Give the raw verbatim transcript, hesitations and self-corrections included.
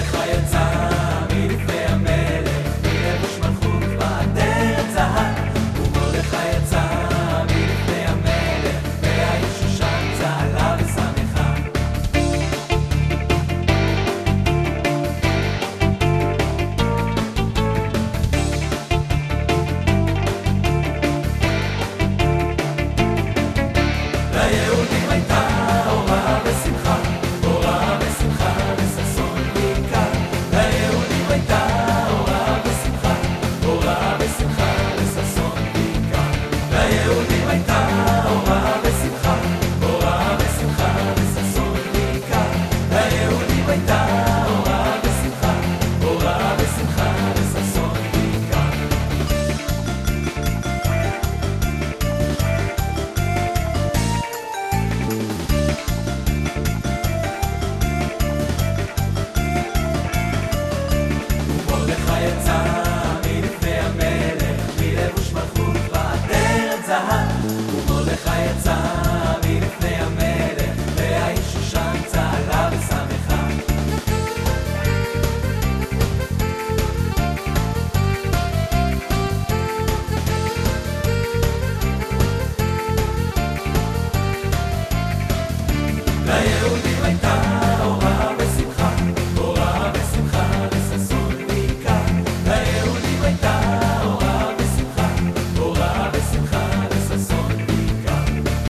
מרדכי יצא מלפני המלך, מלבוש מלכות ועטרת זהב. ומרדכי יצא מלפני המלך, והעיר שושן צהלה ושמחה. ליהודים הייתה אורה ושמחה, אורה ושמחה וששון ויקר. ליהודים הייתה אורה ושמחה, אורה ושמחה וששון ויקר. ליהודים הייתה אורה ושמחה, אורה ושמחה וששון ויקר. ליהודים הייתה אורה ושמחה, אורה ושמחה וששון ויקר. ומרדכי יצא מלפני המלך, מלבוש מלכות ועטרת זהב. ומרדכי יצא